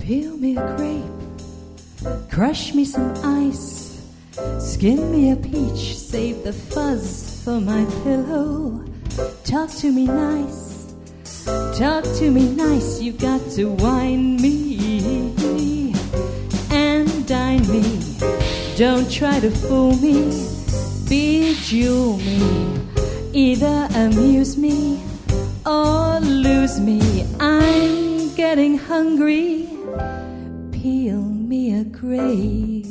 Peel me a grape, crush me some ice, skin me a peach, save the fuzz for my pillow. Talk to me nice, talk to me nice, you got to wine me and dine me. Don't try to fool me, bejewel me, either amuse me or lose me. I'm getting hungry, peel me a grape.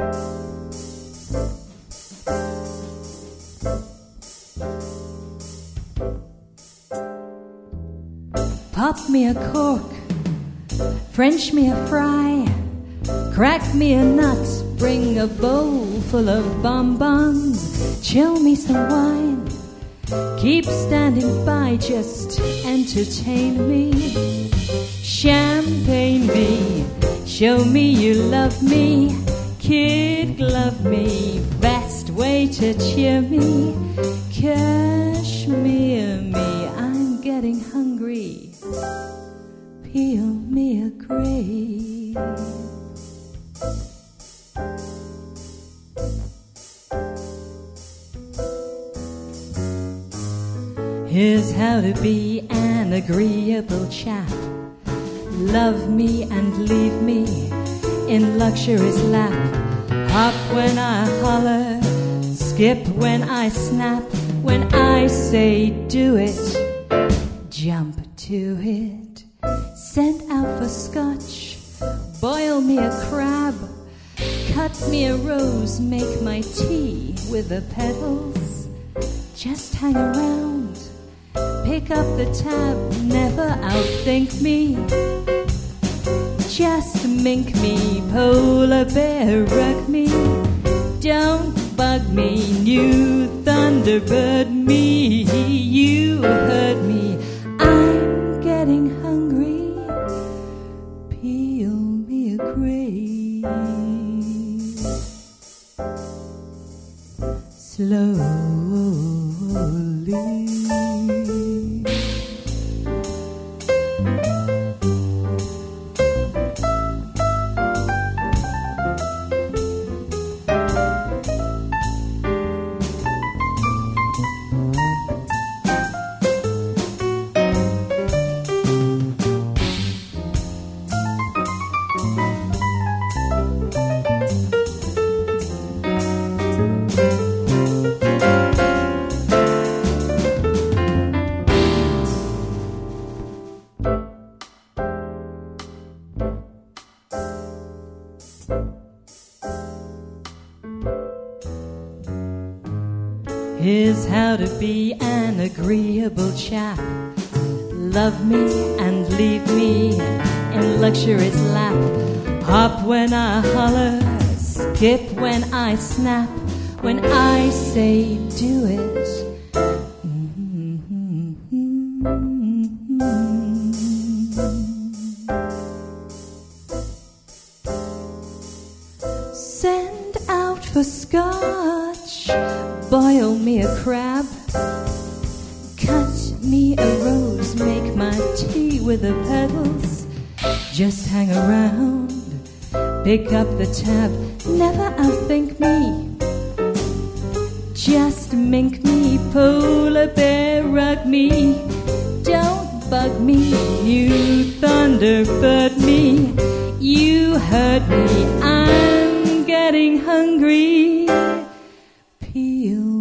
Pop me a cork, French me a fry, crack me a nut, bring a bowl full of bonbons, chill me some wine, keep standing by, just entertain me. Champagne me, show me you love me, kid glove me, best way to cheer me. Cashmere me, I'm getting hungry, peel me a grape. Here's how to be an agreeable chap. Love me and leave me in luxury's lap. Hop when I holler, skip when I snap. When I say do it, jump to it. Send out for scotch, boil me a crab, cut me a rose, make my tea with the petals. Just hang around, pick up the tab, never outthink me. Just mink me, polar bear rug me, don't bug me, new thunderbird me. You heard me, I'm getting hungry, peel me a grape. Slowly. Here's how to be an agreeable chap. Love me and leave me in luxury's lap. Hop when I holler, skip when I snap. When I say do it, send out for scotch, boil me a crab, cut me a rose, make my tea with the petals. Just hang around, pick up the tab, never outthink me. Just mink me, polar bear rug me, don't bug me, you thunderbird me. You heard me, I'm getting hungry, peel